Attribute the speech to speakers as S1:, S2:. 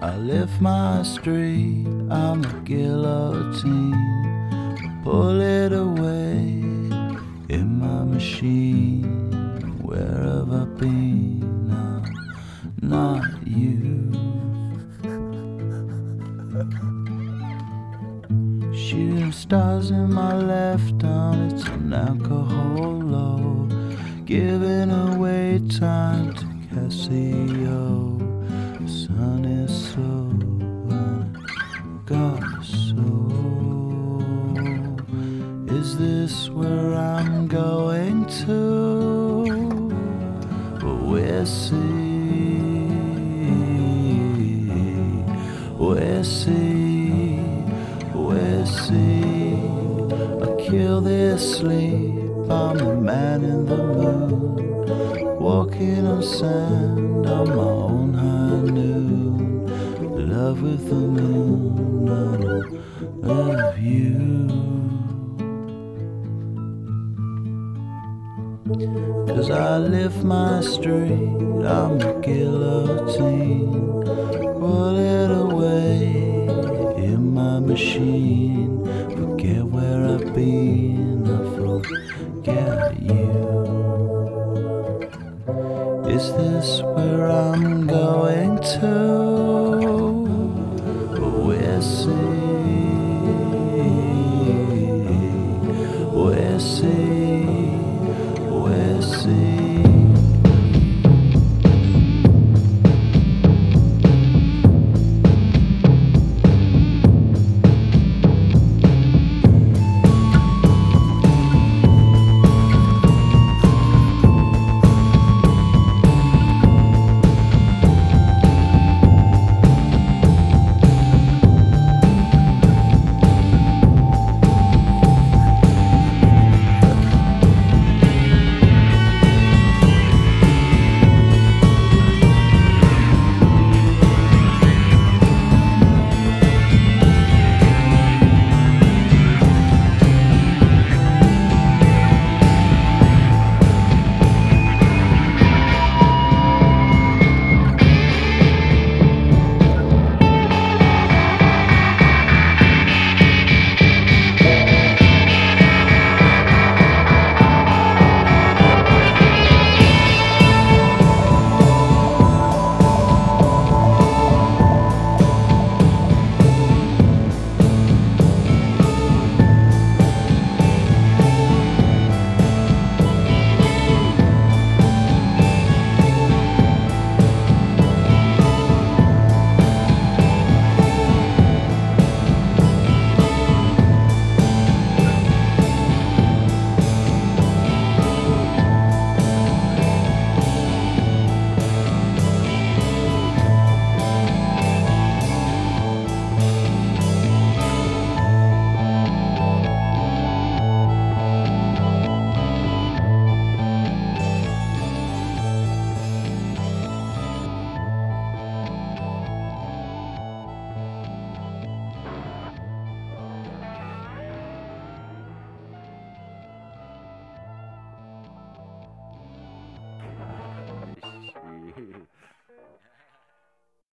S1: I lift my street, I'm a guillotine. Pull it away in my machine. Where have I been? I'm not you. Shooting stars in my left arm, it's an alcohol low. Giving away time to Casio. The sun is slow and I got a soul. Is this where I'm going to? But we'll see, we'll see, we'll see. I kill this sleep, I'm the man in the moon, walking on sand on my own high noon. Love with the moon, I don't love you. 'Cause I lift my street, I'm a guillotine. Roll it away in my machine. Forget where I've been, I forget you. Is this where I'm going to? We'll see.